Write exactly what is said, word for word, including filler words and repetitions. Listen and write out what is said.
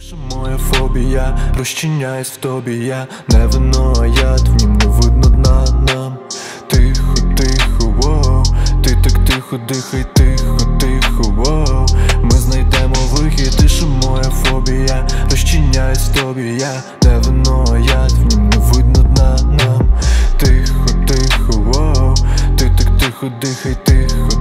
Що моя фобія, розчиняюсь в тобі, я не вино, а яд, в нім не видно дна нам. Тихо, тихо, воу, ти так тихо, дихай, тихо, тихо, воу. Ми знайдемо вихід, і що моя фобія, розчиняюсь в тобі, я не вино, а яд, в нім не видно дна нам. Тихо, тихо, воу, ти так тихо, дихай, тихо,